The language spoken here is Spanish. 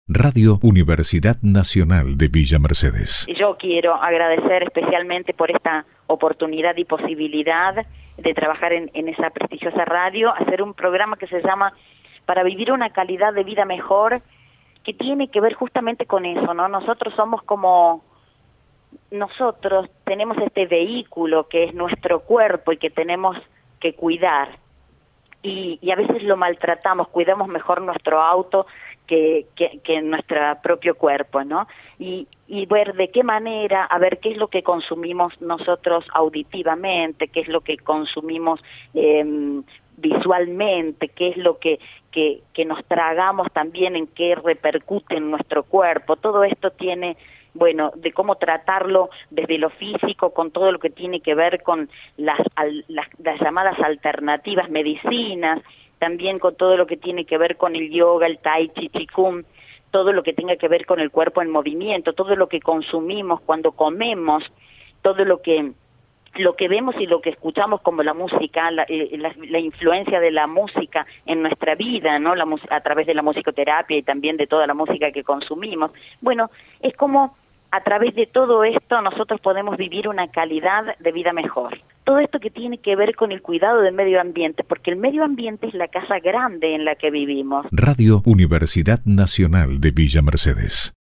Radio Universidad Nacional de Villa Mercedes. Yo quiero agradecer especialmente por esta oportunidad y posibilidad de trabajar en esa prestigiosa radio, hacer un programa que se llama Para vivir una calidad de vida mejor, que tiene que ver justamente con eso, ¿no? Nosotros tenemos este vehículo que es nuestro cuerpo y que tenemos que cuidar. Y a veces lo maltratamos, cuidamos mejor nuestro auto que nuestro propio cuerpo, ¿no? Y ver de qué manera, a ver qué es lo que consumimos nosotros auditivamente, qué es lo que consumimos visualmente, qué es lo que nos tragamos también, en qué repercute en nuestro cuerpo. Todo esto tiene, bueno, de cómo tratarlo desde lo físico, con todo lo que tiene que ver con las llamadas alternativas medicinas, también con todo lo que tiene que ver con el yoga, el tai chi, qigong, todo lo que tenga que ver con el cuerpo en movimiento, todo lo que consumimos cuando comemos, todo lo que vemos y lo que escuchamos, como la música, la influencia de la música en nuestra vida, ¿no? A través de la musicoterapia y también de toda la música que consumimos. Bueno, es como a través de todo esto nosotros podemos vivir una calidad de vida mejor. Todo esto que tiene que ver con el cuidado del medio ambiente, porque el medio ambiente es la casa grande en la que vivimos. Radio Universidad Nacional de Villa Mercedes.